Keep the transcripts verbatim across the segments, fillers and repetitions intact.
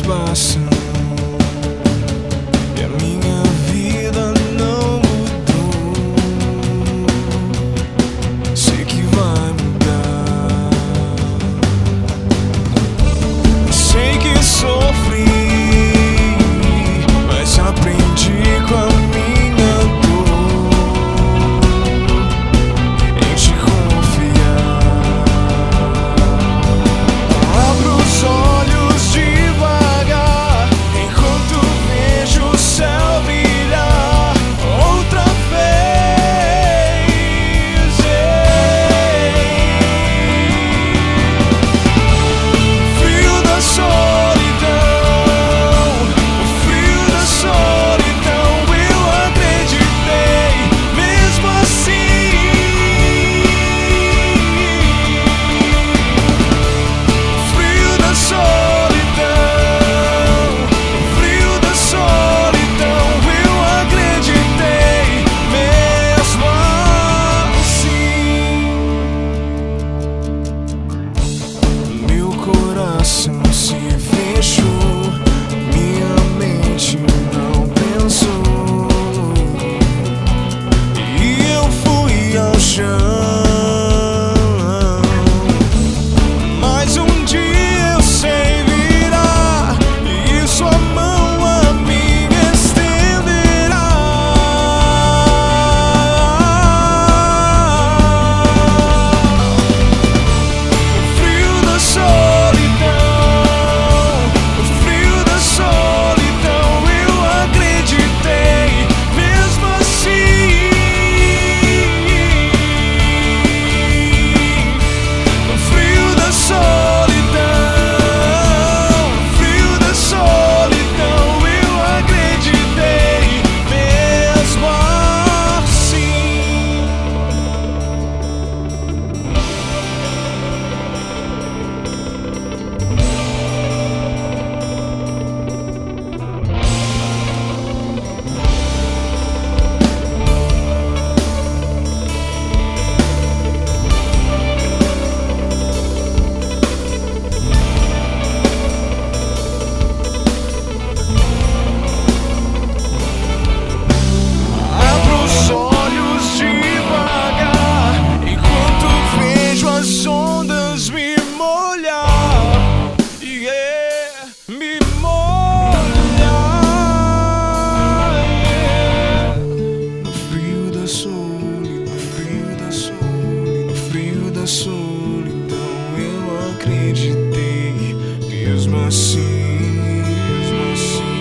passam e a minha vida não mudou. Sei que vai mudar. Sei que sofri, mas aprendi com a minha dor em te confiar. Abro os olhos devagar enquanto vejo o céu brilhar outra vez. O frio da solidão, o frio da solidão, eu acreditei mesmo assim. O frio da solidão, o frio da solidão, eu acreditei mesmo assim. Meu coração se fechou, minha mente não pensou e eu fui ao chão. Mas um dia eu sei virar e sua mão a mim estenderá. O frio da solidão, o frio da solidão, eu acreditei mesmo assim. O frio da solidão, o frio da solidão, eu acreditei mesmo assim. Abro os olhos devagar enquanto vejo as ondas me molhar, yeah, me molhar, yeah. No frio da solidão, no frio da solidão, no frio da solidão, eu acreditei mesmo assim, mesmo assim.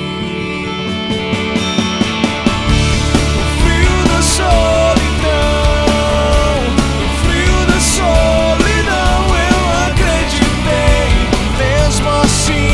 O frio da solidão, o frio da solidão, eu acreditei mesmo assim.